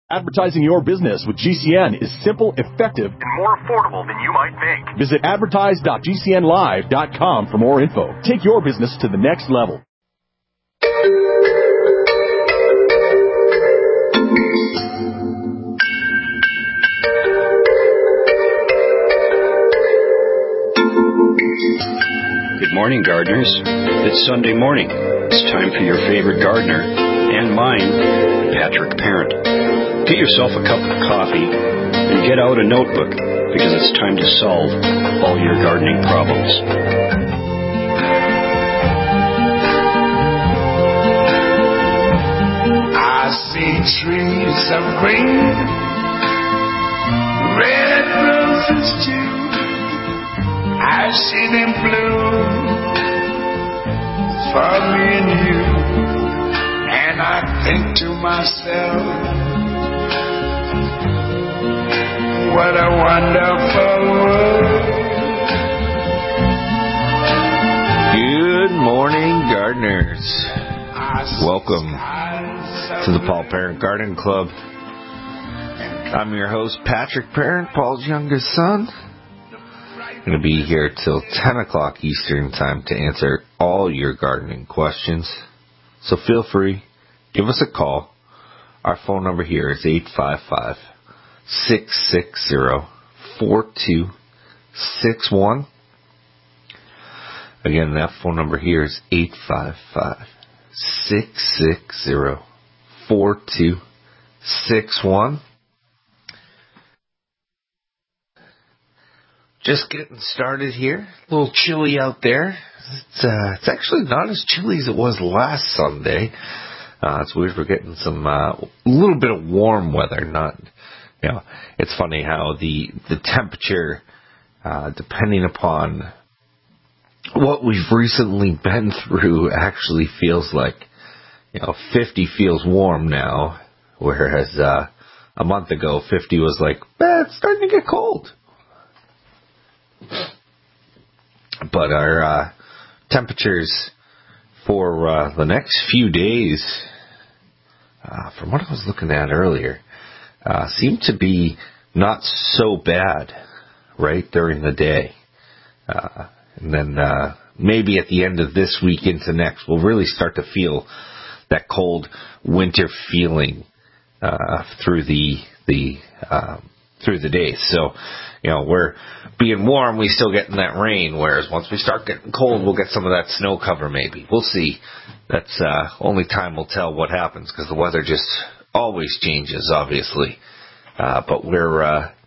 Advertising your business with GCN is simple, effective, and more affordable than you might think. Visit advertise.gcnlive.com for more info. Take your business to the next level. Good morning, gardeners. It's Sunday morning. It's time for your favorite gardener, and mine, Patrick Parent. Get yourself a cup of coffee and get out a notebook, because it's time to solve all your gardening problems. I see trees of green, red roses too. I see them bloom for me and you, and I think to myself, what a wonderful world. Good morning, gardeners. Welcome to the Paul Parent Garden Club. I'm your host, Patrick Parent, Paul's youngest son. I'm going to be here till 10 o'clock Eastern time to answer all your gardening questions. So feel free, give us a call. Our phone number here is 855-660-4261. Again, that phone number here is 855-660-4261. Just getting started here. A little chilly out there. It's actually not as chilly as it was last Sunday. It's weird we're getting some a little bit of warm weather. It's funny how the temperature, depending upon what we've recently been through, actually feels like 50 feels warm now, whereas a month ago 50 was like, it's starting to get cold. But our temperatures for the next few days, from what I was looking at earlier, seem to be not so bad right during the day. And then maybe at the end of this week into next, we'll really start to feel that cold winter feeling through the days. So, we're being warm, we still getting that rain, whereas once we start getting cold, we'll get some of that snow cover maybe. We'll see. That's only time will tell what happens, because the weather just always changes, obviously. But we're,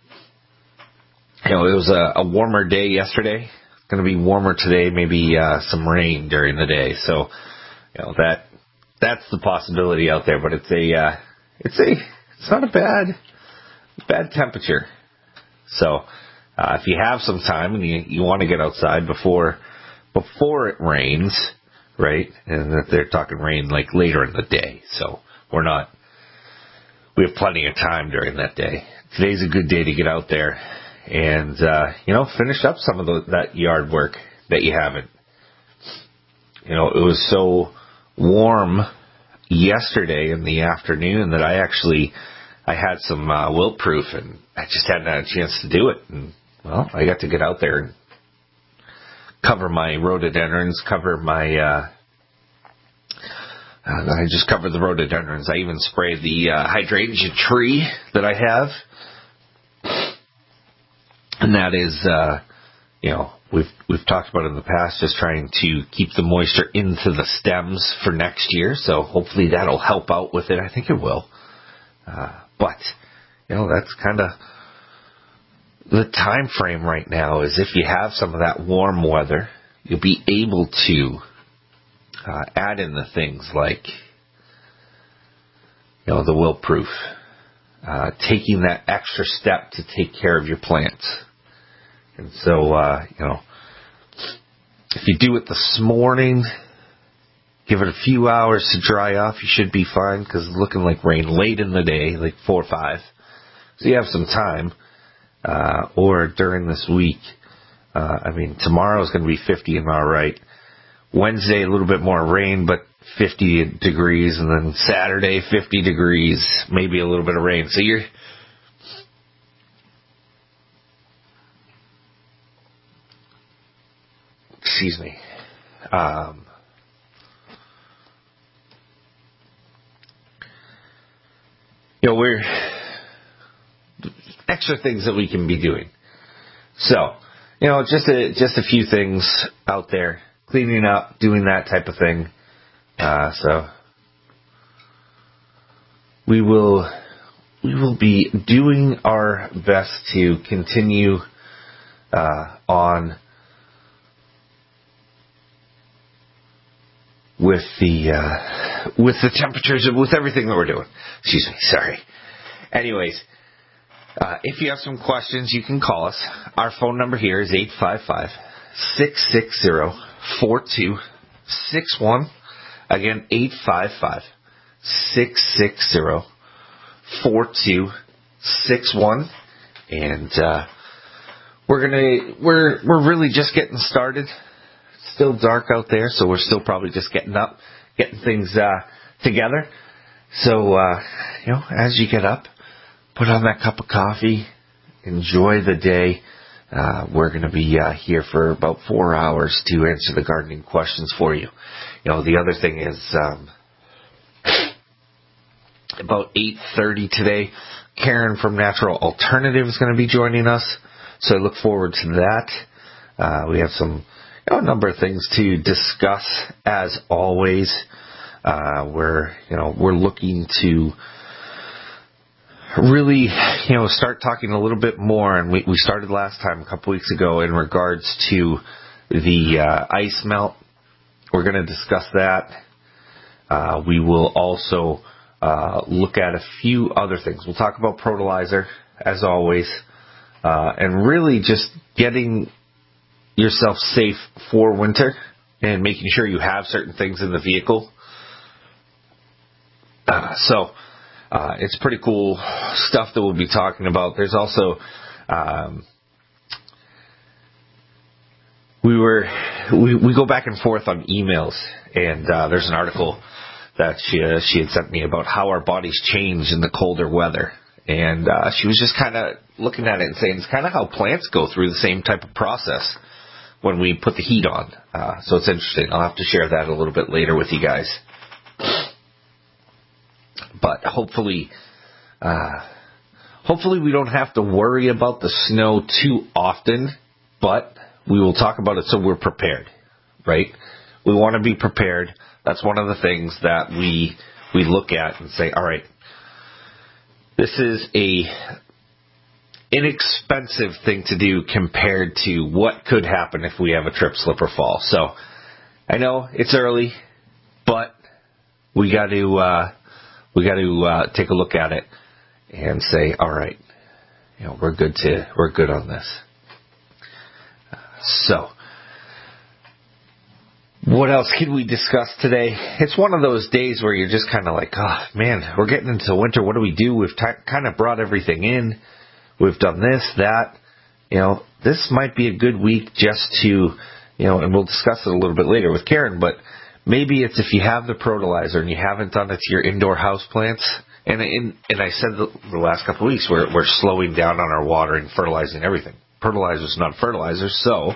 it was a warmer day yesterday. It's going to be warmer today, maybe some rain during the day. So, that's the possibility out there. But it's not a bad temperature. So, if you have some time and you want to get outside before it rains, right? And that they're talking rain like later in the day. So we have plenty of time during that day. Today's a good day to get out there and, finish up some of that yard work that you haven't. It was so warm yesterday in the afternoon that I had some wilt proof, and I just hadn't had a chance to do it. And, I got to get out there and cover my rhododendrons, I just covered the rhododendrons. I even sprayed the hydrangea tree that I have. And that is, we've talked about in the past, just trying to keep the moisture into the stems for next year. So hopefully that'll help out with it. I think it will. But that's kind of the time frame right now, is if you have some of that warm weather, you'll be able to add in the things like, the wilt proof, taking that extra step to take care of your plants. And so, if you do it this morning, give it a few hours to dry off, you should be fine, because it's looking like rain late in the day, like 4 or 5. So you have some time. Or during this week, tomorrow is going to be 50 and all right. Wednesday, a little bit more rain, but 50 degrees, and then Saturday 50 degrees, maybe a little bit of rain. So excuse me. We're extra things that we can be doing. So, just a few things out there, cleaning up, doing that type of thing. So we will be doing our best to continue on with the temperatures, with everything that we're doing. Excuse me, sorry. Anyways, if you have some questions, you can call us. Our phone number here is 855-660-4261. Again, 855-660-4261. And we're really just getting started. It's still dark out there, so we're still probably just getting up, getting things together. So as you get up, put on that cup of coffee, enjoy the day. We're going to be here for about 4 hours to answer the gardening questions for you. The other thing is about 8:30 today, Karen from Natural Alternative is going to be joining us. So I look forward to that. We have a number of things to discuss as always. We're looking to really, start talking a little bit more, and we started last time a couple weeks ago in regards to the ice melt. We're going to discuss that. We will also look at a few other things. We'll talk about Protolizer, as always, and really just getting yourself safe for winter and making sure you have certain things in the vehicle. So it's pretty cool stuff that we'll be talking about. There's also we go back and forth on emails, and there's an article that she had sent me about how our bodies change in the colder weather. And she was just kind of looking at it and saying it's kind of how plants go through the same type of process when we put the heat on. So it's interesting. I'll have to share that a little bit later with you guys. But hopefully we don't have to worry about the snow too often, but we will talk about it so we're prepared, right? We want to be prepared. That's one of the things that we look at and say, all right, this is a inexpensive thing to do compared to what could happen if we have a trip, slip, or fall. So I know it's early, but we got to take a look at it and say, all right, we're good on this. So what else can we discuss today? It's one of those days where you're just kind of like, oh man, we're getting into winter. What do we do? We've kind of brought everything in. We've done this, that. This might be a good week just to, and we'll discuss it a little bit later with Karen, but maybe it's if you have the Protolizer and you haven't done it to your indoor house plants. And I said the last couple of weeks we're slowing down on our watering, fertilizing everything. Fertilizer's not fertilizer, so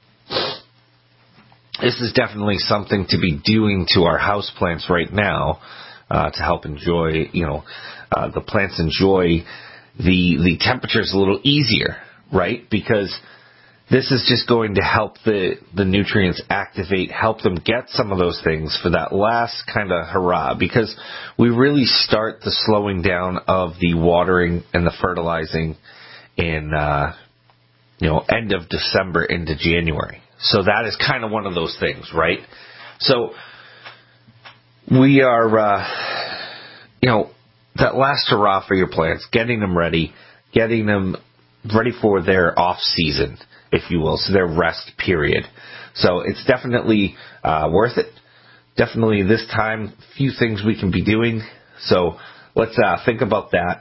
this is definitely something to be doing to our house plants right now to help enjoy, the plants enjoy the temperatures a little easier, right? Because this is just going to help the nutrients activate, help them get some of those things for that last kind of hurrah. Because we really start the slowing down of the watering and the fertilizing in, end of December into January. So that is kind of one of those things, right? So we are, that last hurrah for your plants, getting them ready for their off season, if you will, so their rest period. So it's definitely worth it. Definitely this time, few things we can be doing. So let's think about that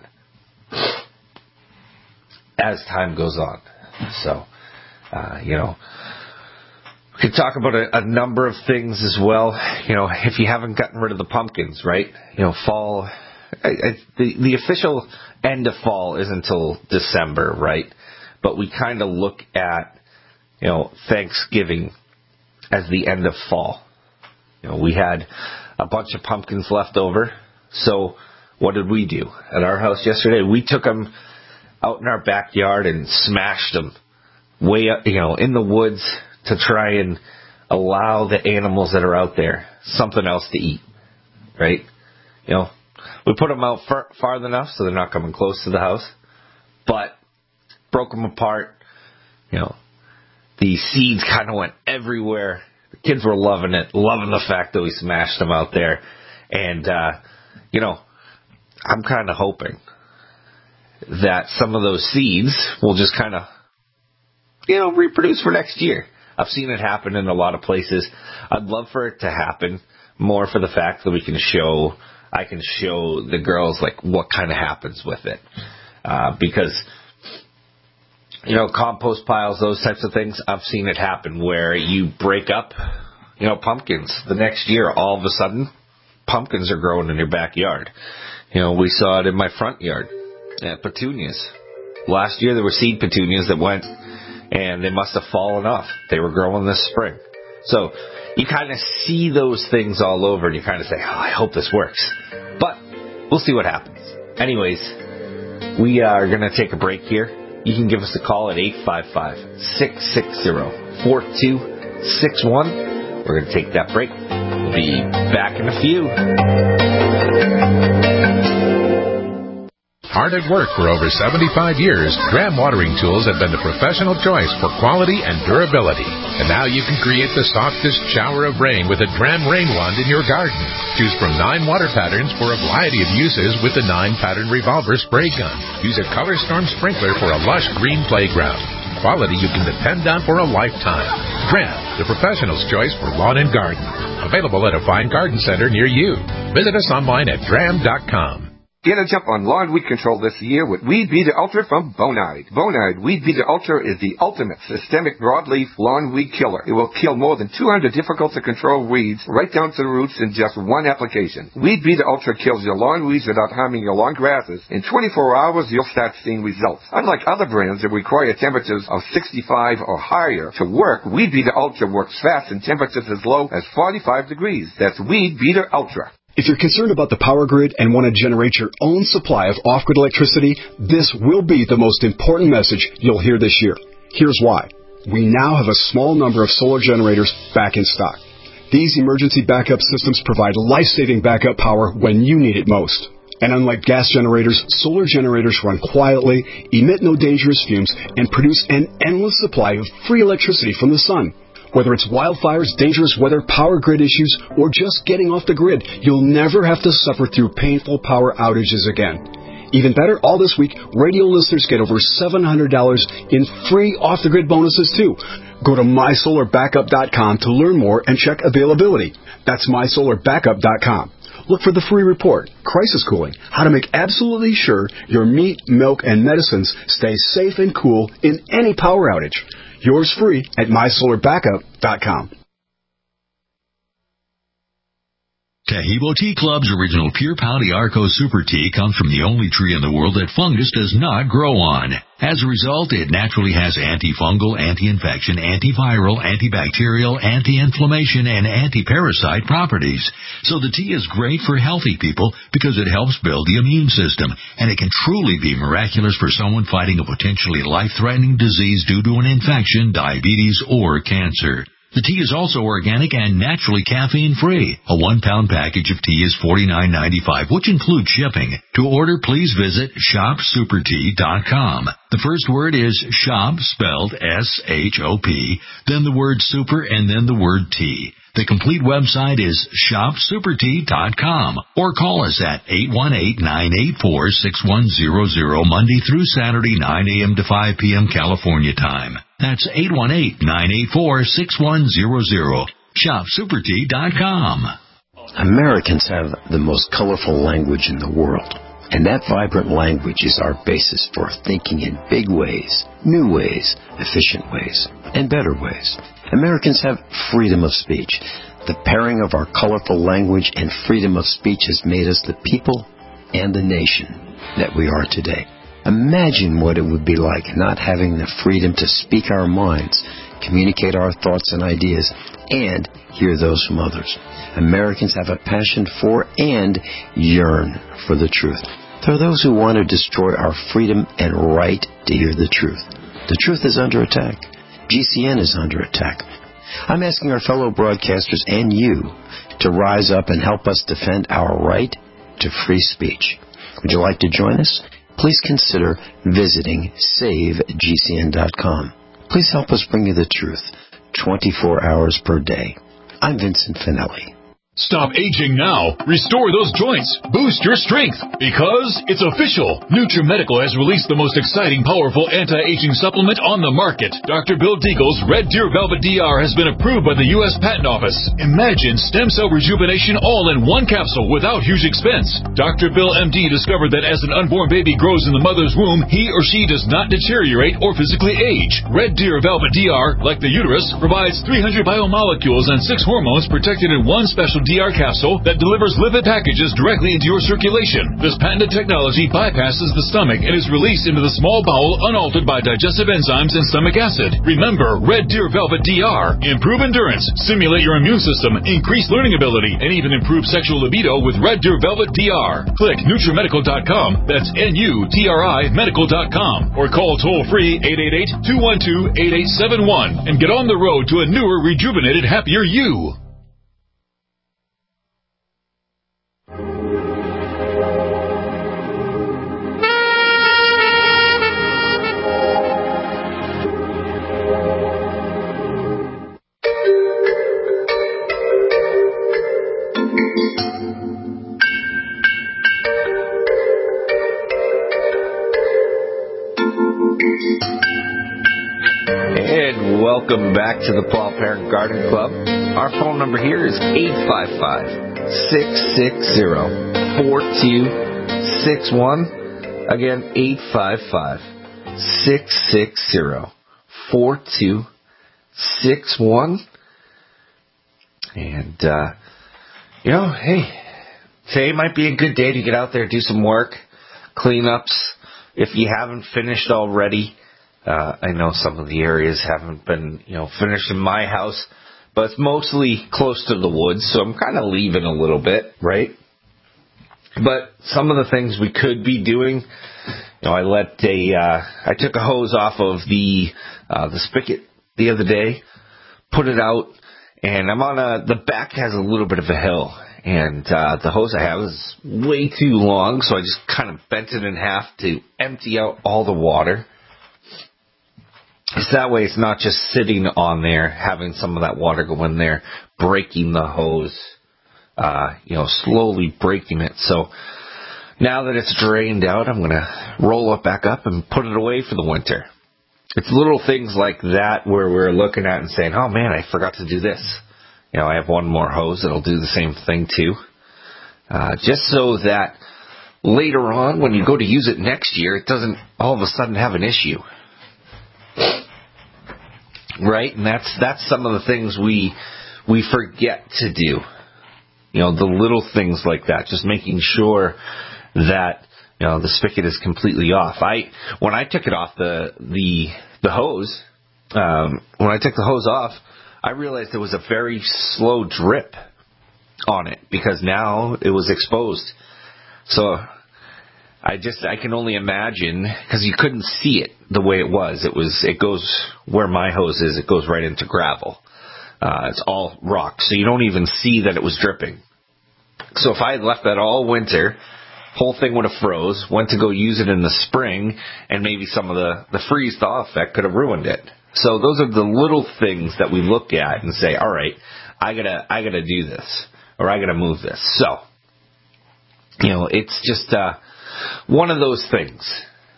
as time goes on. So, We could talk about a number of things as well. If you haven't gotten rid of the pumpkins, right? Fall. The official end of fall isn't until December, right? But we kind of look at, Thanksgiving as the end of fall. We had a bunch of pumpkins left over. So what did we do at our house yesterday? We took them out in our backyard and smashed them way up, in the woods to try and allow the animals that are out there something else to eat, right? We put them out far enough so they're not coming close to the house, but broke them apart. The seeds kind of went everywhere. The kids were loving it, loving the fact that we smashed them out there. And, I'm kind of hoping that some of those seeds will just kind of, reproduce for next year. I've seen it happen in a lot of places. I'd love for it to happen more for the fact that I can show the girls like what kind of happens with it. Because, compost piles, those types of things, I've seen it happen where you break up, pumpkins. The next year, all of a sudden, pumpkins are growing in your backyard. We saw it in my front yard. Petunias. Last year there were seed petunias that went and they must have fallen off. They were growing this spring. So you kind of see those things all over and you kind of say, I hope this works. But we'll see what happens. Anyways, we are going to take a break here. You can give us a call at 855-660-4261. We're going to take that break. We'll be back in a few. Hard at work for over 75 years, Dram Watering Tools have been the professional choice for quality and durability. And now you can create the softest shower of rain with a Dram Rain Wand in your garden. Choose from 9 water patterns for a variety of uses with the 9-pattern revolver spray gun. Use a Color Storm sprinkler for a lush green playground. Quality you can depend on for a lifetime. Dram, the professional's choice for lawn and garden. Available at a fine garden center near you. Visit us online at dram.com. Get a jump on lawn weed control this year with Weed Beater Ultra from Bonide. Bonide Weed Beater Ultra is the ultimate systemic broadleaf lawn weed killer. It will kill more than 200 difficult-to-control weeds right down to the roots in just one application. Weed Beater Ultra kills your lawn weeds without harming your lawn grasses. In 24 hours, you'll start seeing results. Unlike other brands that require temperatures of 65 or higher to work, Weed Beater Ultra works fast in temperatures as low as 45 degrees. That's Weed Beater Ultra. If you're concerned about the power grid and want to generate your own supply of off-grid electricity, this will be the most important message you'll hear this year. Here's why. We now have a small number of solar generators back in stock. These emergency backup systems provide life-saving backup power when you need it most. And unlike gas generators, solar generators run quietly, emit no dangerous fumes, and produce an endless supply of free electricity from the sun. Whether it's wildfires, dangerous weather, power grid issues, or just getting off the grid, you'll never have to suffer through painful power outages again. Even better, all this week, radio listeners get over $700 in free off-the-grid bonuses, too. Go to mysolarbackup.com to learn more and check availability. That's mysolarbackup.com. Look for the free report, Crisis Cooling, how to make absolutely sure your meat, milk, and medicines stay safe and cool in any power outage. Yours free at mysolarbackup.com. Taheebo Tea Club's original Pure Pouty Arco Super Tea comes from the only tree in the world that fungus does not grow on. As a result, it naturally has antifungal, anti-infection, antiviral, antibacterial, anti-inflammation, and anti-parasite properties. So the tea is great for healthy people because it helps build the immune system, and it can truly be miraculous for someone fighting a potentially life-threatening disease due to an infection, diabetes, or cancer. The tea is also organic and naturally caffeine-free. A 1-pound package of tea is $49.95, which includes shipping. To order, please visit shopsupertea.com. The first word is shop, spelled S-H-O-P, then the word super, and then the word tea. The complete website is shopsupertea.com, or call us at 818-984-6100 Monday through Saturday, 9 a.m. to 5 p.m. California time. That's 818-984-6100. Shopsupertea.com. Americans have the most colorful language in the world. And that vibrant language is our basis for thinking in big ways, new ways, efficient ways, and better ways. Americans have freedom of speech. The pairing of our colorful language and freedom of speech has made us the people and the nation that we are today. Imagine what it would be like not having the freedom to speak our minds, communicate our thoughts and ideas, and hear those from others. Americans have a passion for and yearn for the truth. There are those who want to destroy our freedom and right to hear the truth. The truth is under attack. GCN is under attack. I'm asking our fellow broadcasters and you to rise up and help us defend our right to free speech. Would you like to join us? Please consider visiting SaveGCN.com. Please help us bring you the truth 24 hours per day. I'm Vincent Finelli. Stop aging now. Restore those joints. Boost your strength. Because it's official. NutriMedical has released the most exciting, powerful anti-aging supplement on the market. Dr. Bill Deagle's Red Deer Velvet DR has been approved by the U.S. Patent Office. Imagine stem cell rejuvenation all in one capsule without huge expense. Dr. Bill MD discovered that as an unborn baby grows in the mother's womb, he or she does not deteriorate or physically age. Red Deer Velvet DR, like the uterus, provides 300 biomolecules and 6 hormones protected in one special DR capsule that delivers lipid packages directly into your circulation. This patented technology bypasses the stomach and is released into the small bowel unaltered by digestive enzymes and stomach acid. Remember, Red Deer Velvet DR. Improve endurance, stimulate your immune system, increase learning ability, and even improve sexual libido with Red Deer Velvet DR. Click NutriMedical.com, that's NUTRI Medical.com, or call toll-free 888-212-8871 and get on the road to a newer, rejuvenated, happier you. Welcome back to the Paul Parent Garden Club. Our phone number here is 855-660-4261. Again, 855-660-4261. And, hey, today might be a good day to get out there, do some work, cleanups. If you haven't finished already, I know some of the areas haven't been, finished in my house, but it's mostly close to the woods, so I'm kind of leaving a little bit, right? But some of the things we could be doing, I took a hose off of the spigot the other day, put it out, and I'm on the back has a little bit of a hill, and the hose I have is way too long, so I just kind of bent it in half to empty out all the water. So that way it's not just sitting on there, having some of that water go in there, breaking the hose, slowly breaking it. So now that it's drained out, I'm going to roll it back up and put it away for the winter. It's little things like that where we're looking at and saying, oh man, I forgot to do this. I have one more hose that'll do the same thing too. Just so that later on, when you go to use it next year, it doesn't all of a sudden have an issue. Right? And that's some of the things we forget to do. The little things like that. Just making sure that, the spigot is completely off. When I took it off the hose, when I took the hose off, I realized there was a very slow drip on it because now it was exposed. So I can only imagine, because you couldn't see it the way it was. It goes where my hose is. It goes right into gravel. It's all rock, so you don't even see that it was dripping. So if I had left that all winter, whole thing would have froze. Went to go use it in the spring, and maybe some of the freeze-thaw effect could have ruined it. So those are the little things that we look at and say, all right, I gotta do this, or I gotta move this. So, it's just one of those things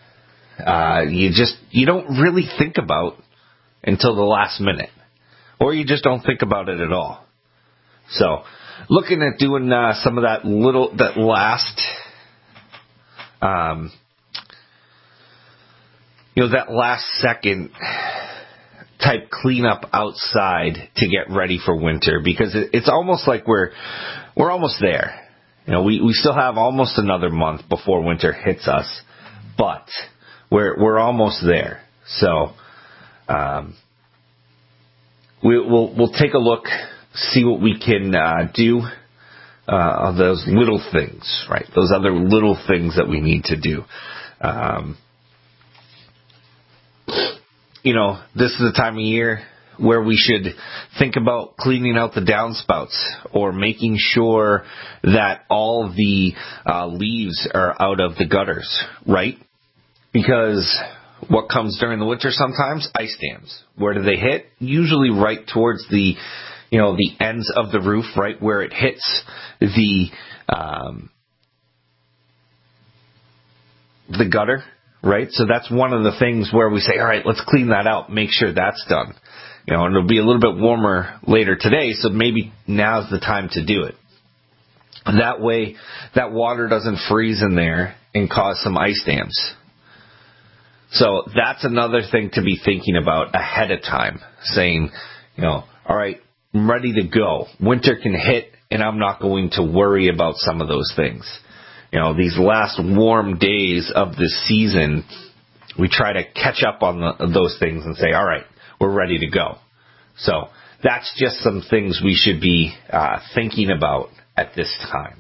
you don't really think about until the last minute, or you just don't think about it at all. So, looking at doing some of that last that last second type cleanup outside to get ready for winter, because it's almost like we're almost there. We still have almost another month before winter hits us, but we're almost there. So we'll take a look, see what we can do on those little things, right? Those other little things that we need to do. This is the time of year where we should think about cleaning out the downspouts or making sure that all the leaves are out of the gutters, right? Because what comes during the winter sometimes? Ice dams. Where do they hit? Usually right towards the ends of the roof, right where it hits the gutter. Right? So that's one of the things where we say, all right, let's clean that out, make sure that's done. And it'll be a little bit warmer later today, so maybe now's the time to do it. That way, that water doesn't freeze in there and cause some ice dams. So that's another thing to be thinking about ahead of time, saying, all right, I'm ready to go. Winter can hit, and I'm not going to worry about some of those things. These last warm days of the season, we try to catch up on those things and say, all right, we're ready to go. So that's just some things we should be thinking about at this time.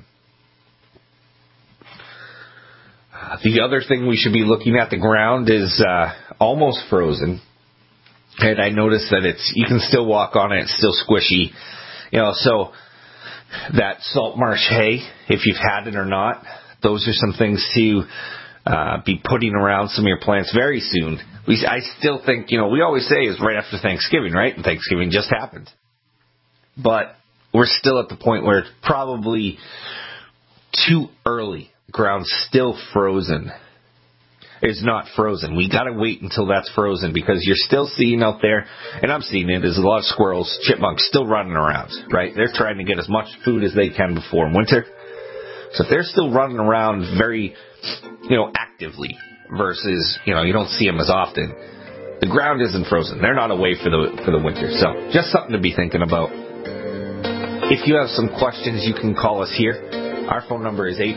The other thing we should be looking at, the ground is almost frozen. And I noticed that you can still walk on it, it's still squishy. So that salt marsh hay, if you've had it or not, those are some things to be putting around some of your plants very soon. I still think, we always say it's right after Thanksgiving, right? And Thanksgiving just happened. But we're still at the point where it's probably too early. The ground's still frozen. It's not frozen. We got to wait until that's frozen, because you're still seeing out there, and I'm seeing it, there's a lot of squirrels, chipmunks still running around, right? They're trying to get as much food as they can before winter. So if they're still running around very, actively versus, you don't see them as often, the ground isn't frozen. They're not away for the winter. So just something to be thinking about. If you have some questions, you can call us here. Our phone number is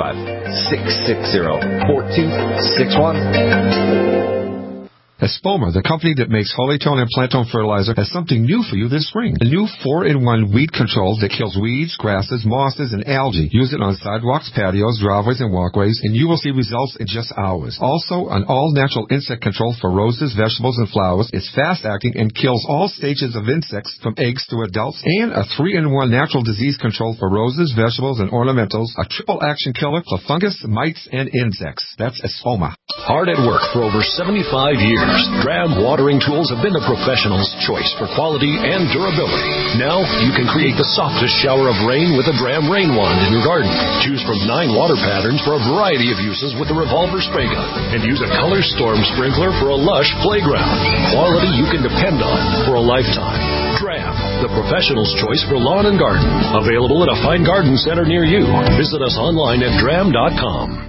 855-660-4261. Espoma, the company that makes Holytone and Plantone fertilizer, has something new for you this spring. A new 4-in-1 weed control that kills weeds, grasses, mosses, and algae. Use it on sidewalks, patios, driveways, and walkways, and you will see results in just hours. Also, an all-natural insect control for roses, vegetables, and flowers. It's fast-acting and kills all stages of insects from eggs to adults. And a 3-in-1 natural disease control for roses, vegetables, and ornamentals. A triple-action killer for fungus, mites, and insects. That's Espoma. Hard at work for over 75 years. Dram watering tools have been the professional's choice for quality and durability. Now you can create the softest shower of rain with a Dram rain wand in your garden. Choose from 9 water patterns for a variety of uses with the revolver spray gun, and use a color storm sprinkler for a lush playground. Quality you can depend on for a lifetime. Dram, the professional's choice for lawn and garden. Available at a fine garden center near you. Visit us online at dram.com.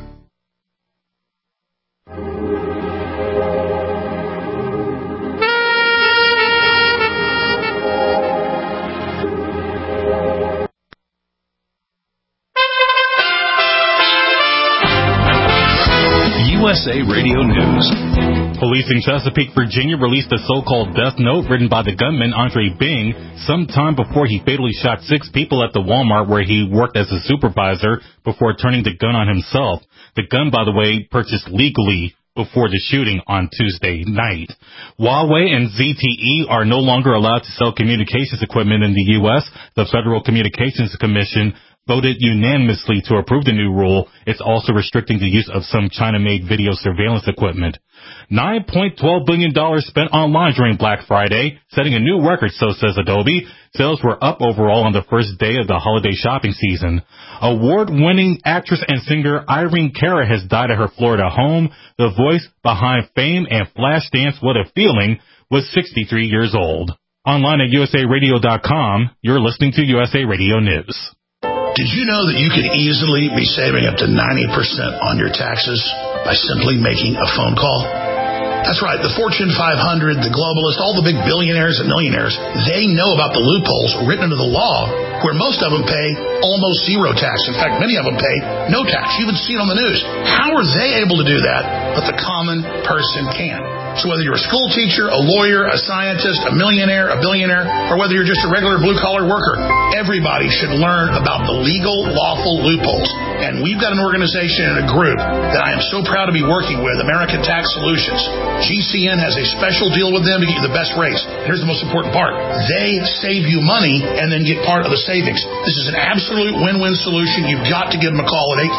USA Radio News. Police in Chesapeake, Virginia released a so-called death note written by the gunman Andre Bing sometime before he fatally shot 6 people at the Walmart where he worked as a supervisor before turning the gun on himself. The gun, by the way, purchased legally before the shooting on Tuesday night. Huawei and ZTE are no longer allowed to sell communications equipment in the U.S. The Federal Communications Commission voted unanimously to approve the new rule. It's also restricting the use of some China-made video surveillance equipment. $9.12 billion spent online during Black Friday, setting a new record, so says Adobe. Sales were up overall on the first day of the holiday shopping season. Award-winning actress and singer Irene Cara has died at her Florida home. The voice behind Fame and Flashdance What a Feeling was 63 years old. Online at usaradio.com, you're listening to USA Radio News. Did you know that you could easily be saving up to 90% on your taxes by simply making a phone call? That's right, the Fortune 500, the globalists, all the big billionaires and millionaires, they know about the loopholes written into the law where most of them pay almost zero tax. In fact, many of them pay no tax. You even see it on the news. How are they able to do that, but the common person can't? So whether you're a school teacher, a lawyer, a scientist, a millionaire, a billionaire, or whether you're just a regular blue-collar worker, everybody should learn about the legal, lawful loopholes. And we've got an organization and a group that I am so proud to be working with, American Tax Solutions. GCN has a special deal with them to get you the best rates. Here's the most important part. They save you money and then get part of the savings. This is an absolute win-win solution. You've got to give them a call at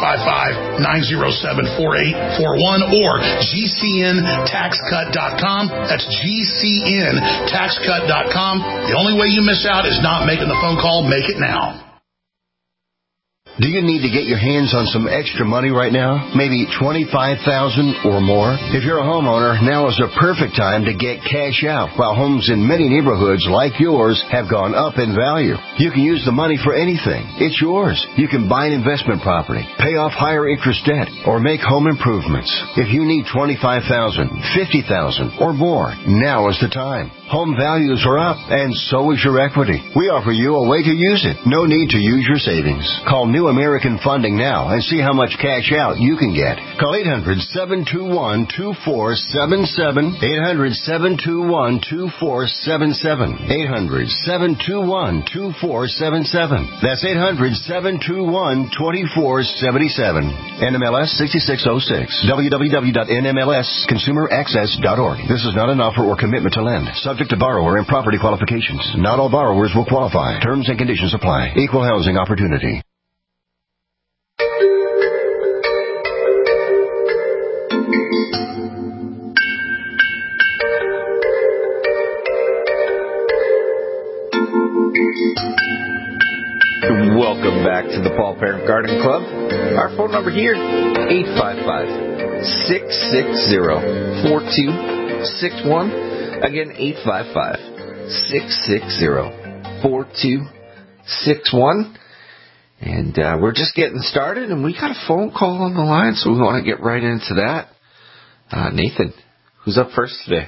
855-907-4841 or GCNTaxCut.com. That's GCNTaxCut.com. The only way you miss out is not making the phone call. Make it now. Do you need to get your hands on some extra money right now? Maybe $25,000 or more? If you're a homeowner, now is the perfect time to get cash out while homes in many neighborhoods like yours have gone up in value. You can use the money for anything. It's yours. You can buy an investment property, pay off higher interest debt, or make home improvements. If you need $25,000, $50,000 or more, now is the time. Home values are up, and so is your equity. We offer you a way to use it. No need to use your savings. Call New American Funding now and see how much cash out you can get. Call 800-721-2477. 800-721-2477. 800-721-2477. That's 800-721-2477. NMLS 6606. www.nmlsconsumeraccess.org. This is not an offer or commitment to lend. Subject to borrower and property qualifications. Not all borrowers will qualify. Terms and conditions apply. Equal housing opportunity. Welcome back to the Paul Parent Garden Club. Our phone number here, 855-660-4261. Again, 855-660-4261. And we're just getting started, and we got a phone call on the line, so we want to get right into that. Nathan, who's up first today?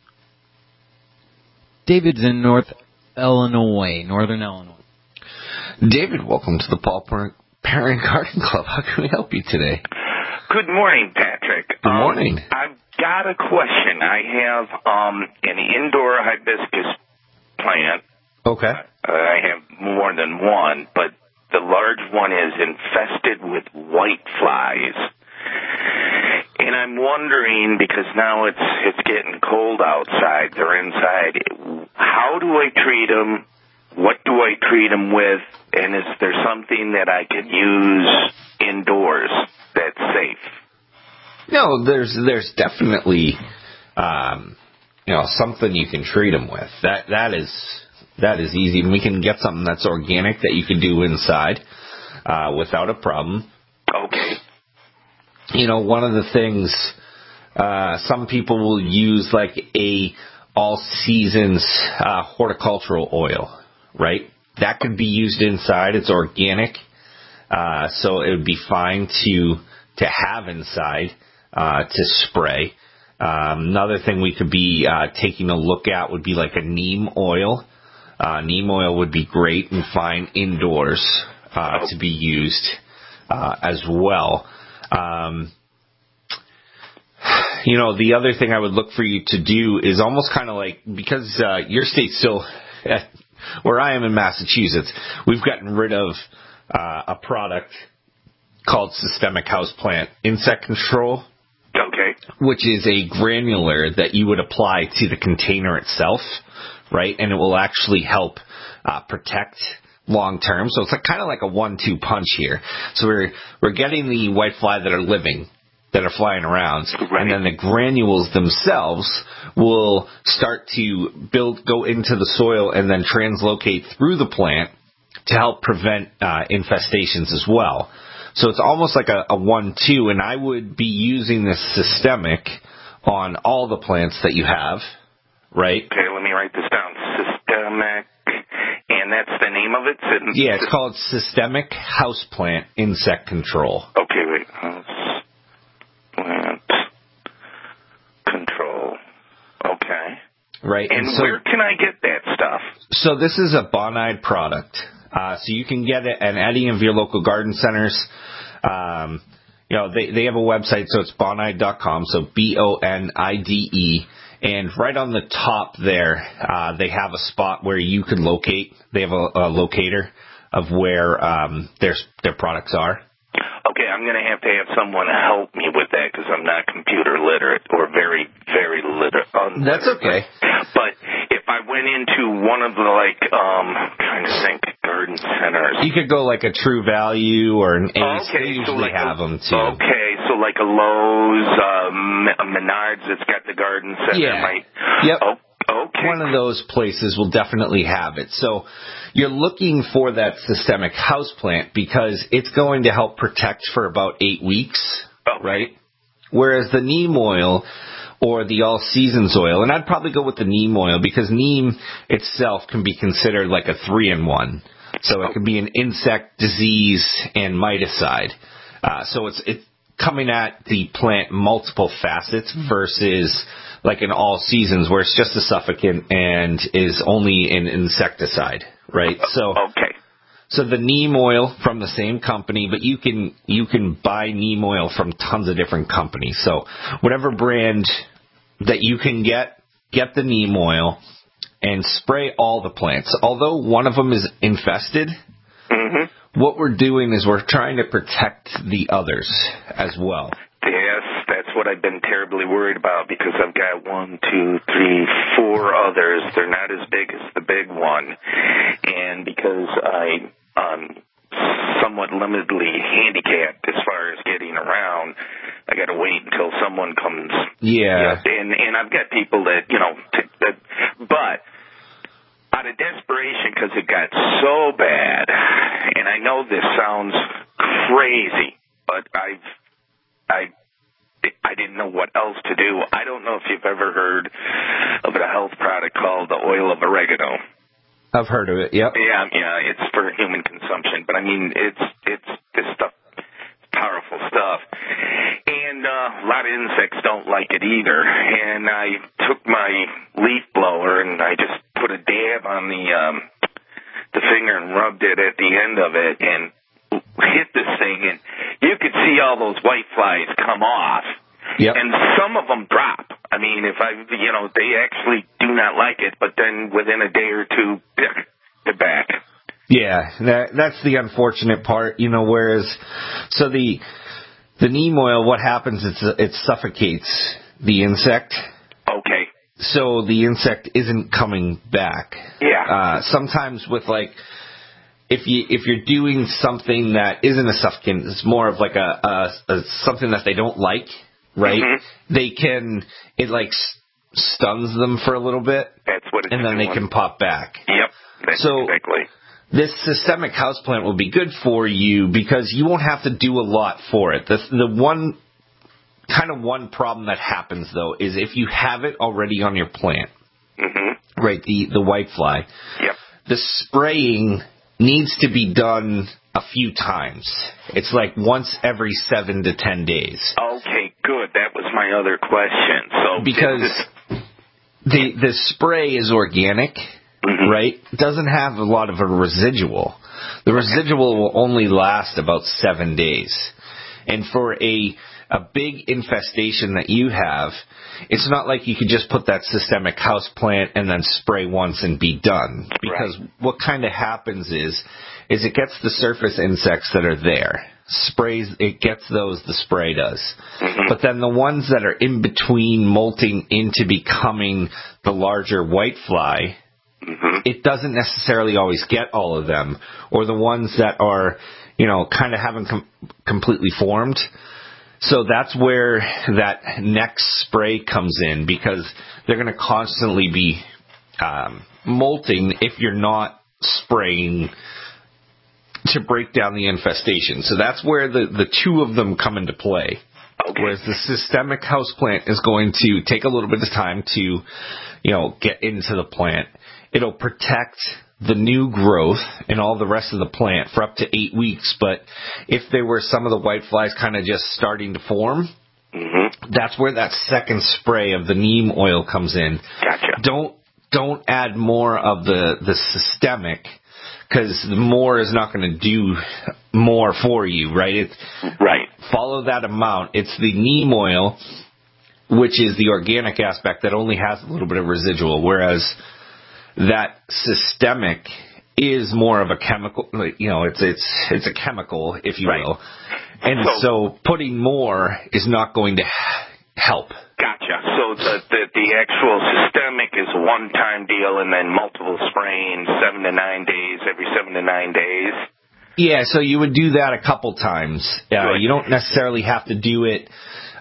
David's in northern Illinois. David, welcome to the Paul Parent Garden Club. How can we help you today? Good morning, Patrick. Good morning. I've got a question. I have an indoor hibiscus plant. Okay. I have more than one, but the large one is infested with white flies. And I'm wondering, because now it's getting cold outside, they're inside, how do I treat them? What do I treat them with? And is there something that I can use indoors that's safe? No, there's definitely something you can treat them with. That is easy. We can get something that's organic that you can do inside without a problem. Okay. One of the things some people will use like a all seasons horticultural oil, right? That could be used inside. It's organic, so it would be fine to have inside to spray. Another thing we could be taking a look at would be like a neem oil. Neem oil would be great and fine indoors to be used as well. The other thing I would look for you to do is almost kind of like, because your state's still, where I am in Massachusetts, we've gotten rid of a product called Systemic Houseplant Insect Control. Okay. Which is a granular that you would apply to the container itself, right? And it will actually help protect long term. So it's kind of like a 1-2 punch here. So we're getting the whitefly that are living, that are flying around, right. And then the granules themselves will start to go into the soil and then translocate through the plant to help prevent infestations as well. So it's almost like a 1-2, and I would be using this systemic on all the plants that you have, right? Okay, let me write this down. Systemic, and And that's the name of it? Yeah, it's called Systemic Houseplant Insect Control. Okay, wait. Houseplant Control. Okay. Right. And so, where can I get that stuff? So this is a Bonide product. So you can get it at any of your local garden centers. They have a website, so it's bonide.com, so BONIDE. And right on the top there, they have a spot where you can locate. They have a locator of where their products are. Okay, I'm going to have someone help me with that because I'm not computer literate or very, very literate. That's okay. But if I went into one of the, trying to think, garden centers. You could go like a True Value or an Ace. Okay, they usually have them too. Okay, so like a Lowe's, a Menards that's got the garden center. Yeah. Yep. Okay. One of those places will definitely have it. So you're looking for that systemic houseplant because it's going to help protect for about 8 weeks, right? Whereas the neem oil or the all seasons oil, and I'd probably go with the neem oil because neem itself can be considered like a 3-in-1. So it can be an insect, disease, and miticide. So it's coming at the plant multiple facets versus like an all seasons where it's just a suffocant and is only an insecticide, right? So the neem oil from the same company, but you can buy neem oil from tons of different companies. So whatever brand that you can get the neem oil and spray all the plants. Although one of them is infested, what we're doing is we're trying to protect the others as well. Yes, that's what I've been terribly worried about because I've got 1, 2, 3, 4 others. They're not as big as the big one. And because I'm somewhat limitedly handicapped as far as getting around, I got to wait until someone comes. Yeah. And I've got people that, but out of desperation because it got so bad, and I know this sounds crazy, but I didn't know what else to do. I don't know if you've ever heard of a health product called the oil of oregano. I've heard of it, yep. Yeah, it's for human consumption. But, I mean, it's this stuff, powerful stuff. And a lot of insects don't like it either. And I took my leaf blower and I just put a dab on the finger and rubbed it at the end of it and hit this thing, and you could see all those white flies come off. Yep. And some of them drop. I mean, they actually do not like it, but then within a day or two, they're back. Yeah, that's the unfortunate part, whereas, so the neem oil, what happens is it suffocates the insect. Okay. So the insect isn't coming back. Yeah. Sometimes with if you're doing something that isn't a suffocant, it's more of like a something that they don't like, right? Mm-hmm. It stuns them for a little bit. That's what it's and then doing. They can pop back. Yep. That's exactly. This systemic houseplant will be good for you because you won't have to do a lot for it. The one problem that happens though is if you have it already on your plant, right? The whitefly. Yep. The spraying needs to be done a few times. It's like once every 7 to 10 days. Okay, good. That was my other question. So because the spray is organic, right? It doesn't have a lot of a residual. The residual will only last about 7 days. And for a big infestation that you have, it's not like you could just put that systemic houseplant and then spray once and be done. Because what kind of happens is it gets the surface insects that are there. It gets those, the spray does. But then the ones that are in between molting into becoming the larger whitefly, it doesn't necessarily always get all of them. Or the ones that are, kind of haven't completely formed. So that's where that next spray comes in because they're going to constantly be molting if you're not spraying to break down the infestation. So that's where the two of them come into play. Okay. Whereas the systemic houseplant is going to take a little bit of time to, get into the plant. It'll protect the new growth and all the rest of the plant for up to 8 weeks. But if there were some of the whiteflies kind of just starting to form, that's where that second spray of the neem oil comes in. Gotcha. Don't add more of the systemic, because the more is not going to do more for you, right? Right. Follow that amount. It's the neem oil, which is the organic aspect that only has a little bit of residual, whereas that systemic is more of a chemical, it's a chemical, if you will. And so putting more is not going to help. Gotcha. So the actual systemic is a one-time deal, and then multiple spraying 7 to 9 days, every 7 to 9 days? Yeah, so you would do that a couple times. You don't necessarily have to do it,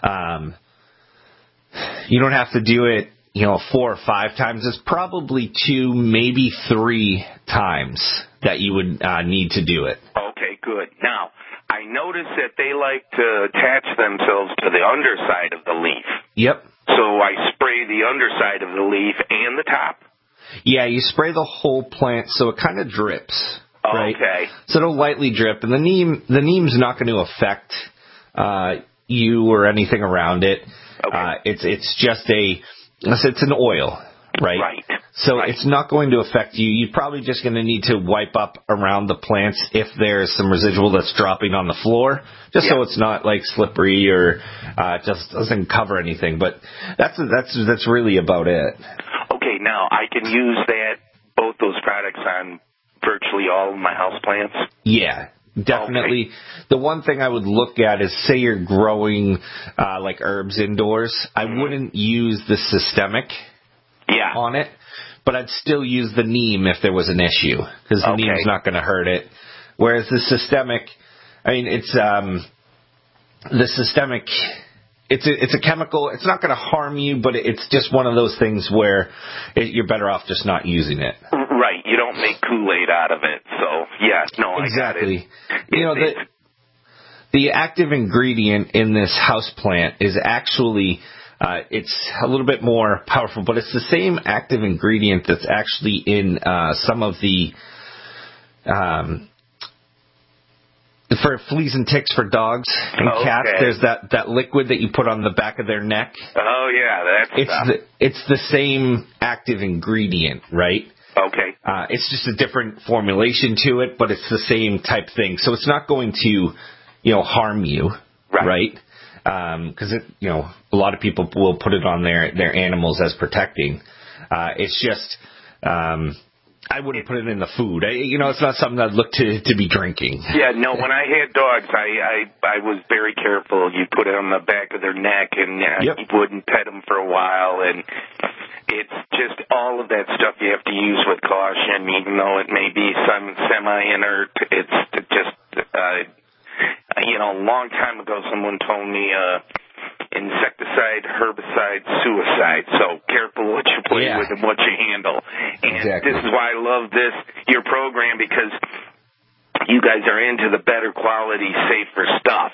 4 or 5 times. It's probably 2, maybe 3 times that you would need to do it. Okay, good. Now, I noticed that they like to attach themselves to the underside of the leaf. Yep. So I spray the underside of the leaf and the top? Yeah, you spray the whole plant so it kind of drips. Right? Okay. So it'll lightly drip, and the neem's not going to affect you or anything around it. Okay. It's just it's an oil, right? Right. So it's not going to affect you. You're probably just going to need to wipe up around the plants if there's some residual that's dropping on the floor, just so it's not like slippery or just doesn't cover anything. But that's really about it. Okay, now I can use both those products on virtually all of my house plants? Yeah. Definitely. Okay. The one thing I would look at is, say you're growing like herbs indoors. I wouldn't use the systemic on it, but I'd still use the neem if there was an issue, because the neem's not going to hurt it. Whereas the systemic, it's the systemic. It's a chemical. It's not going to harm you, but it's just one of those things where you're better off just not using it. Right. You don't make Kool-Aid out of it. So, exactly. I got it. The active ingredient in this houseplant is actually, it's a little bit more powerful, but it's the same active ingredient that's actually in some of the, for fleas and ticks for dogs and cats. There's that liquid that you put on the back of their neck. Oh, yeah. It's the same active ingredient, right? Okay. It's just a different formulation to it, but it's the same type thing. So it's not going to, harm you, right? Because a lot of people will put it on their animals as protecting. It's just, I wouldn't put it in the food. It's not something I'd look to be drinking. Yeah, no. When I had dogs, I was very careful. You put it on the back of their neck, and you wouldn't pet them for a while, and it's just all of that stuff you have to use with caution, even though it may be some semi-inert. It's just, a long time ago someone told me insecticide, herbicide, suicide. So careful what you play with and what you handle. And this is why I love your program, because you guys are into the better quality, safer stuff.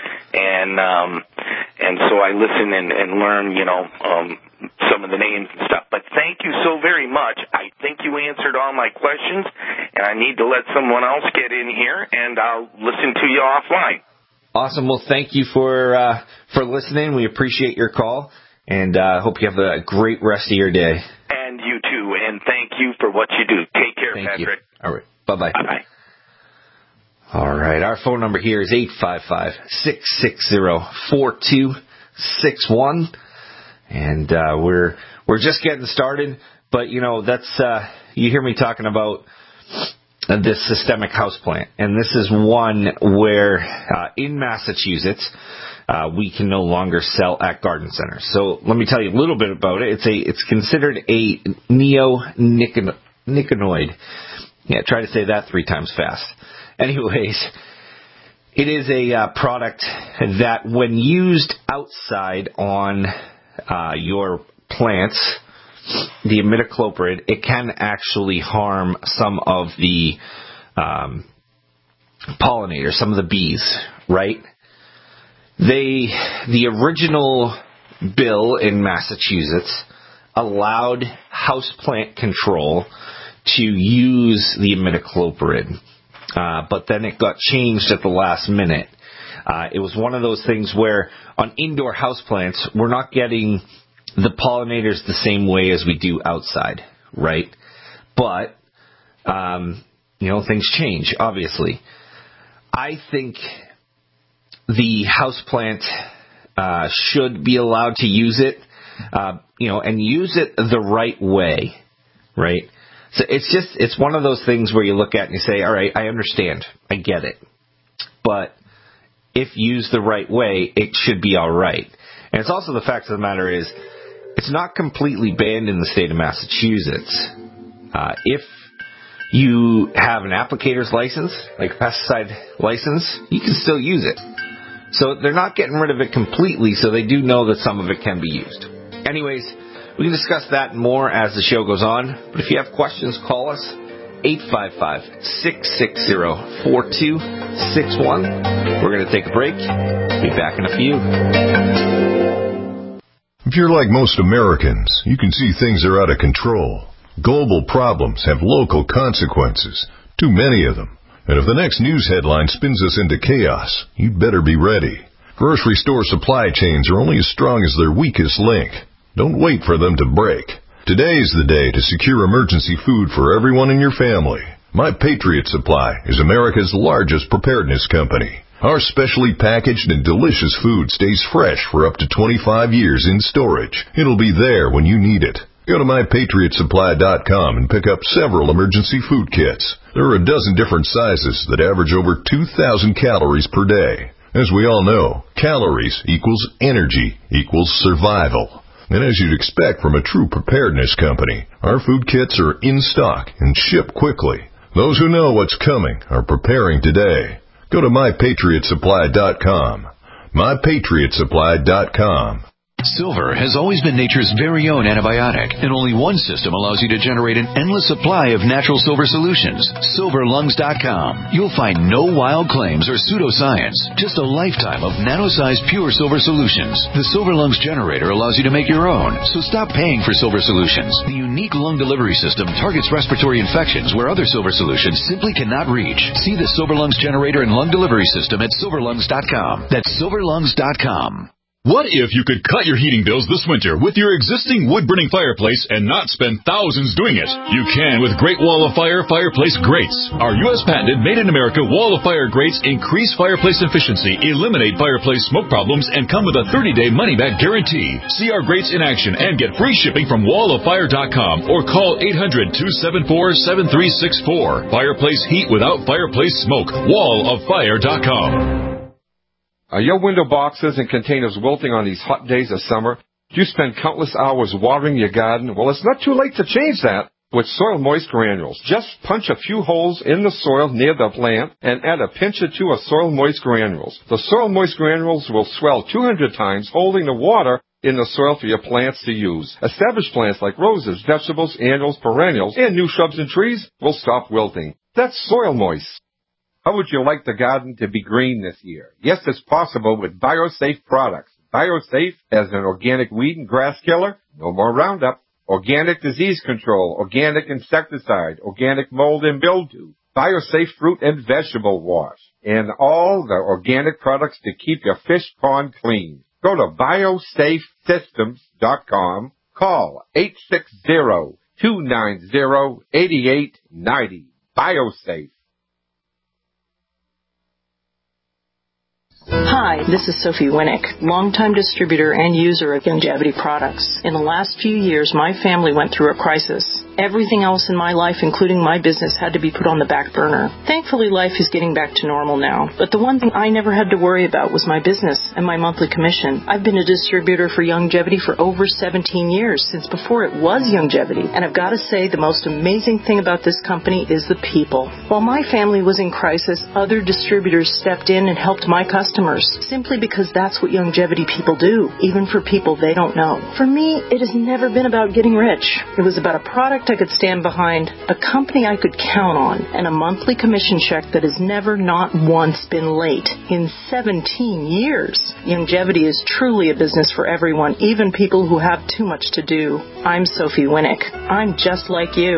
And so I listen and learn, some of the names and stuff. But thank you so very much. I think you answered all my questions, and I need to let someone else get in here, and I'll listen to you offline. Awesome. Well, thank you for listening. We appreciate your call, and hope you have a great rest of your day. And you too, and thank you for what you do. Take care, thank Patrick. You. All right. Bye-bye. Bye-bye. All right. Our phone number here is 855-660-4261. And we're just getting started, but that's you hear me talking about this systemic houseplant, and this is one where in Massachusetts we can no longer sell at garden centers. So let me tell you a little bit about it. It's considered a neonicotinoid. Yeah, try to say that 3 times fast. Anyways, it is a product that, when used outside on your plants, the imidacloprid, it can actually harm some of the pollinators, some of the bees, right? The original bill in Massachusetts allowed houseplant control to use the imidacloprid, but then it got changed at the last minute. It was one of those things where on indoor houseplants, we're not getting the pollinators the same way as we do outside, right? But, things change, obviously. I think the houseplant should be allowed to use it, and use it the right way, right? So it's one of those things where you look at it and you say, all right, I understand, I get it. But if used the right way, it should be all right. And it's also the fact of the matter is, it's not completely banned in the state of Massachusetts. If you have an applicator's license, like a pesticide license, you can still use it. So they're not getting rid of it completely, so they do know that some of it can be used. Anyways, we can discuss that more as the show goes on. But if you have questions, call us 855-660-4261. We're going to take a break. Be back in a few. If you're like most Americans, you can see things are out of control. Global problems have local consequences, too many of them. And if the next news headline spins us into chaos, you'd better be ready. Grocery store supply chains are only as strong as their weakest link. Don't wait for them to break. Today's the day to secure emergency food for everyone in your family. My Patriot Supply is America's largest preparedness company. Our specially packaged and delicious food stays fresh for up to 25 years in storage. It'll be there when you need it. Go to MyPatriotSupply.com and pick up several emergency food kits. There are a dozen different sizes that average over 2,000 calories per day. As we all know, calories equals energy equals survival. And as you'd expect from a true preparedness company, our food kits are in stock and ship quickly. Those who know what's coming are preparing today. Go to MyPatriotSupply.com. MyPatriotSupply.com. Silver has always been nature's very own antibiotic, and only one system allows you to generate an endless supply of natural silver solutions. SilverLungs.com. You'll find no wild claims or pseudoscience, just a lifetime of nano-sized pure silver solutions. The Silver Lungs generator allows you to make your own, so stop paying for silver solutions. The unique lung delivery system targets respiratory infections where other silver solutions simply cannot reach. See the Silver Lungs generator and lung delivery system at SilverLungs.com. That's SilverLungs.com. What if you could cut your heating bills this winter with your existing wood-burning fireplace and not spend thousands doing it? You can with Great Wall of Fire fireplace grates. Our U.S. patented made-in-America Wall of Fire grates increase fireplace efficiency, eliminate fireplace smoke problems, and come with a 30-day money-back guarantee. See our grates in action and get free shipping from walloffire.com or call 800-274-7364. Fireplace heat without fireplace smoke. walloffire.com. Are your window boxes and containers wilting on these hot days of summer? Do you spend countless hours watering your garden? Well, it's not too late to change that with Soil Moist Granules. Just punch a few holes in the soil near the plant and add a pinch or two of Soil Moist Granules. The Soil Moist Granules will swell 200 times, holding the water in the soil for your plants to use. Established plants like roses, vegetables, annuals, perennials, and new shrubs and trees will stop wilting. That's Soil Moist. How would you like the garden to be green this year? Yes, it's possible with BioSafe products. BioSafe as an organic weed and grass killer, no more Roundup. Organic disease control, organic insecticide, organic mold and mildew. BioSafe fruit and vegetable wash. And all the organic products to keep your fish pond clean. Go to biosafesystems.com. Call 860-290-8890. BioSafe. Hi, this is Sophie Winnick, longtime distributor and user of Youngevity products. In the last few years, my family went through a crisis. Everything else in my life, including my business, had to be put on the back burner. Thankfully, life is getting back to normal now. But the one thing I never had to worry about was my business and my monthly commission. I've been a distributor for Youngevity for over 17 years, since before it was Youngevity. And I've got to say, the most amazing thing about this company is the people. While my family was in crisis, other distributors stepped in and helped my customers, simply because that's what Youngevity people do, even for people they don't know. For me, it has never been about getting rich. It was about a product I could stand behind, a company I could count on, and a monthly commission check that has never, not once, been late in 17 years. Youngevity is truly a business for everyone, even people who have too much to do. I'm Sophie Winnick. I'm just like you.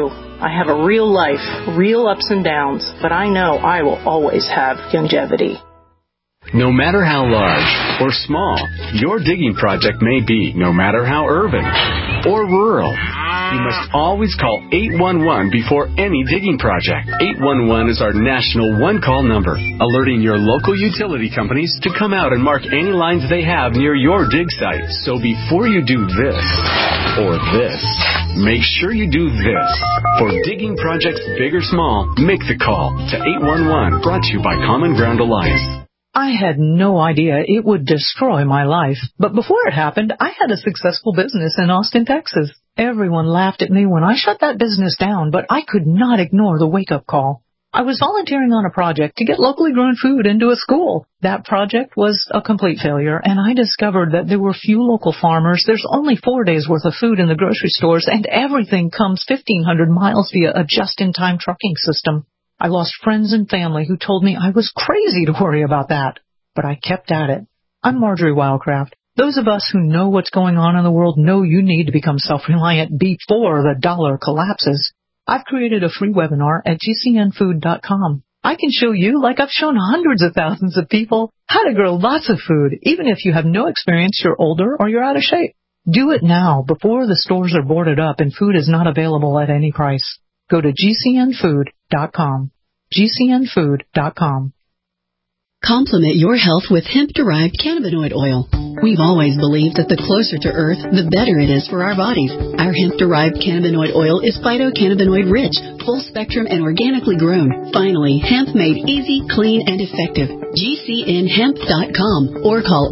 I have a real life, real ups and downs, but I know I will always have longevity. No matter how large or small your digging project may be, no matter how urban or rural, you must always call 811 before any digging project. 811 is our national one-call number, alerting your local utility companies to come out and mark any lines they have near your dig site. So before you do this or this, make sure you do this. For digging projects big or small, make the call to 811, brought to you by Common Ground Alliance. I had no idea it would destroy my life. But before it happened, I had a successful business in Austin, Texas. Everyone laughed at me when I shut that business down, but I could not ignore the wake-up call. I was volunteering on a project to get locally grown food into a school. That project was a complete failure, and I discovered that there were few local farmers. There's only 4 days' worth of food in the grocery stores, and everything comes 1,500 miles via a just-in-time trucking system. I lost friends and family who told me I was crazy to worry about that. But I kept at it. I'm Marjorie Wildcraft. Those of us who know what's going on in the world know you need to become self-reliant before the dollar collapses. I've created a free webinar at gcnfood.com. I can show you, like I've shown hundreds of thousands of people, how to grow lots of food, even if you have no experience, you're older, or you're out of shape. Do it now, before the stores are boarded up and food is not available at any price. Go to gcnfood.com. gcnfood.com. Complement your health with hemp-derived cannabinoid oil. We've always believed that the closer to Earth, the better it is for our bodies. Our hemp-derived cannabinoid oil is phytocannabinoid-rich, full-spectrum, and organically grown. Finally, hemp made easy, clean, and effective. GCNhemp.com or call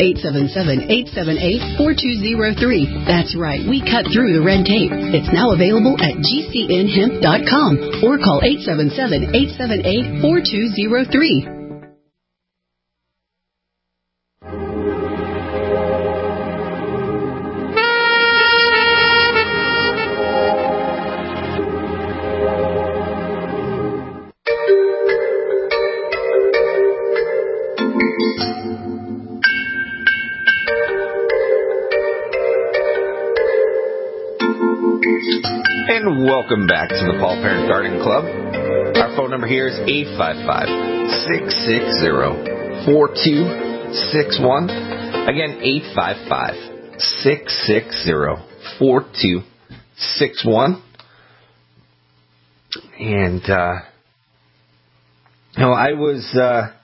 877-878-4203. That's right, we cut through the red tape. It's now available at GCNhemp.com or call 877-878-4203. And welcome back to the Paul Parent Garden Club. Our phone number here is 855-660-4261. Again, 855-660-4261. And, I was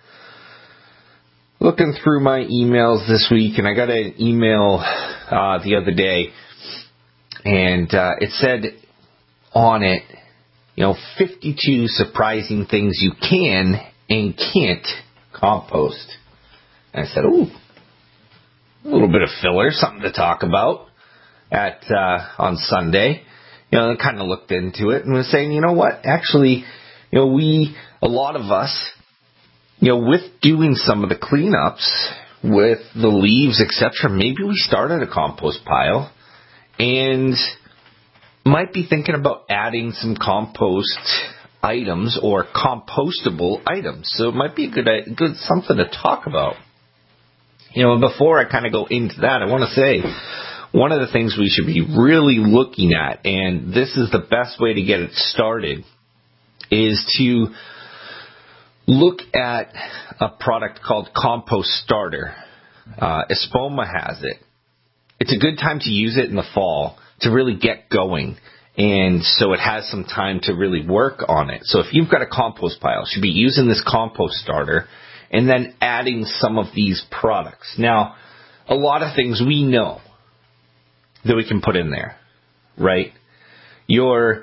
looking through my emails this week, and I got an email the other day, and it said on it, 52 surprising things you can and can't compost. And I said, ooh, a little bit of filler, something to talk about on Sunday. I kind of looked into it and was saying, you know what, actually, a lot of us, with doing some of the cleanups with the leaves, etc., maybe we started a compost pile and might be thinking about adding some compost items or compostable items. So it might be a good something to talk about. Before I kind of go into that, I want to say one of the things we should be really looking at, and this is the best way to get it started, is to look at a product called Compost Starter. Espoma has it. It's a good time to use it in the fall to really get going, and so it has some time to really work on it. So if you've got a compost pile, you should be using this Compost Starter and then adding some of these products. Now, a lot of things we know that we can put in there, right? Your,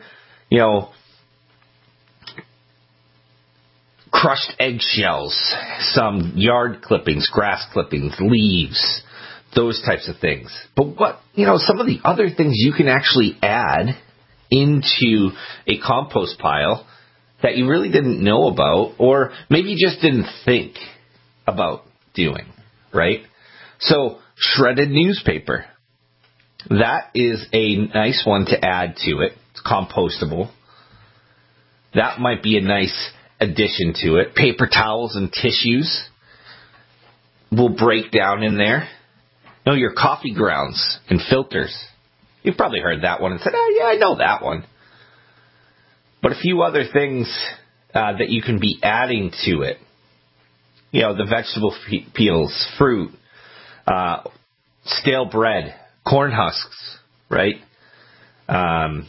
crushed eggshells, some yard clippings, grass clippings, leaves, those types of things. But some of the other things you can actually add into a compost pile that you really didn't know about, or maybe you just didn't think about doing, right? So, shredded newspaper. That is a nice one to add to it. It's compostable. That might be a nice addition to it. Paper towels and tissues will break down in there. Your coffee grounds and filters. You've probably heard that one and said, oh, yeah, I know that one. But a few other things that you can be adding to it. You know, the vegetable peels, fruit, stale bread, corn husks, right? Pine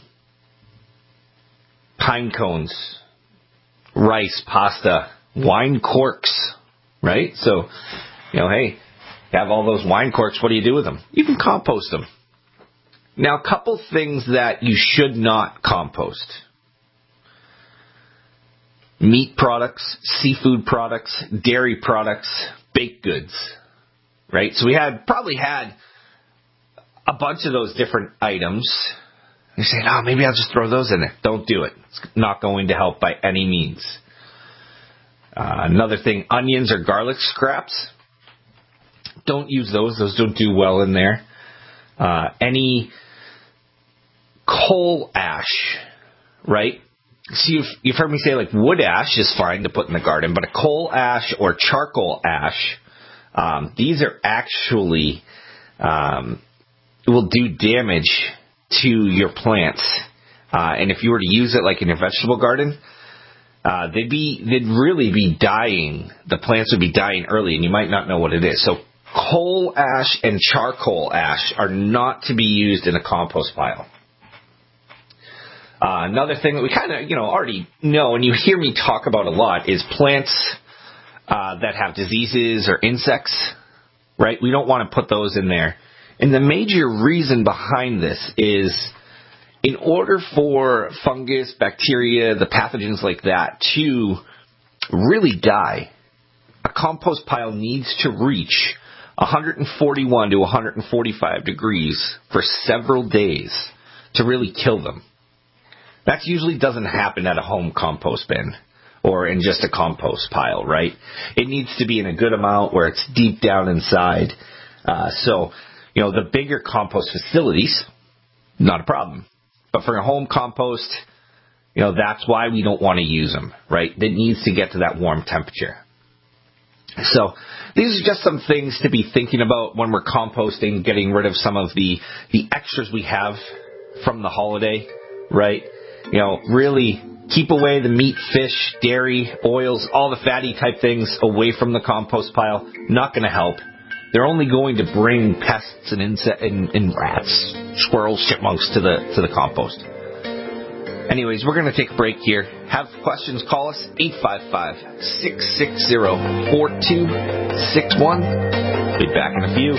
cones, rice, pasta, wine corks, right? So, you know, hey, you have all those wine corks, what do you do with them? You can compost them. Now, a couple things that you should not compost. Meat products, seafood products, dairy products, baked goods, right? So we probably had a bunch of those different items. You're saying, oh, maybe I'll just throw those in there. Don't do it. It's not going to help by any means. Another thing, onions or garlic scraps. Don't use those. Those don't do well in there. Any coal ash, right? So you've heard me say like wood ash is fine to put in the garden, but a coal ash or charcoal ash, these are actually will do damage to your plants. And if you were to use it like in your vegetable garden, they'd really be dying. The plants would be dying early, and you might not know what it is. So coal ash and charcoal ash are not to be used in a compost pile. Another thing that we kind of, already know, and you hear me talk about a lot, is plants that have diseases or insects, right? We don't want to put those in there. And the major reason behind this is in order for fungus, bacteria, the pathogens like that to really die, a compost pile needs to reach 141 to 145 degrees for several days to really kill them. That usually doesn't happen at a home compost bin or in just a compost pile, right? It needs to be in a good amount where it's deep down inside. So, the bigger compost facilities, not a problem. But for a home compost, that's why we don't want to use them, right? It needs to get to that warm temperature. So these are just some things to be thinking about when we're composting, getting rid of some of the extras we have from the holiday, right? Really keep away the meat, fish, dairy, oils, all the fatty type things away from the compost pile. Not going to help. They're only going to bring pests and insects and rats, squirrels, chipmunks to the compost. Anyways, we're going to take a break here. Have questions, call us 855-660-4261. Be back in a few.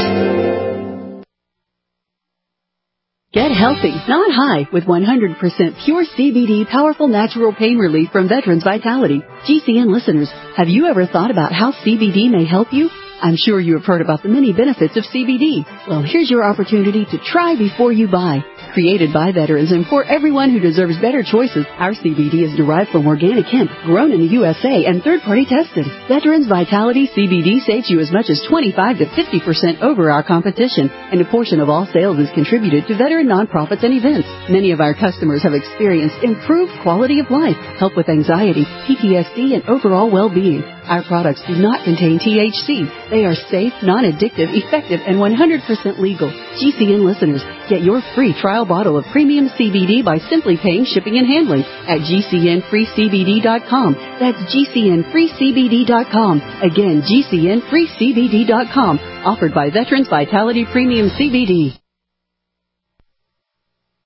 Get healthy, not high, with 100% pure CBD powerful natural pain relief from Veterans Vitality. GCN listeners, have you ever thought about how CBD may help you? I'm sure you have heard about the many benefits of CBD. Well, here's your opportunity to try before you buy. Created by veterans and for everyone who deserves better choices, our CBD is derived from organic hemp, grown in the USA, and third-party tested. Veterans Vitality CBD saves you as much as 25 to 50% over our competition, and a portion of all sales is contributed to veteran nonprofits and events. Many of our customers have experienced improved quality of life, help with anxiety, PTSD, and overall well-being. Our products do not contain THC. They are safe, non-addictive, effective, and 100% legal. GCN listeners, get your free trial bottle of premium CBD by simply paying shipping and handling at GCNFreeCBD.com. That's GCNFreeCBD.com. Again, GCNFreeCBD.com. Offered by Veterans Vitality Premium CBD.